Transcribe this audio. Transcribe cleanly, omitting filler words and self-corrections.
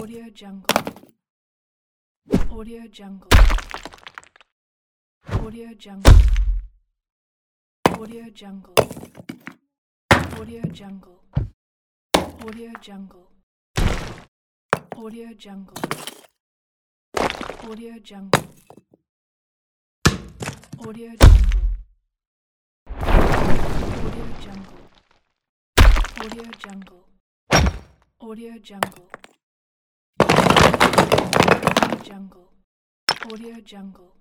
Audio Jungle. Audio Jungle. Audio Jungle. Audio Jungle. Audio Jungle. Audio Jungle. Audio Jungle. Audio Jungle. Audio Jungle. Audio Jungle. Audio Jungle. Audio Jungle. Audio Jungle. Audio Jungle.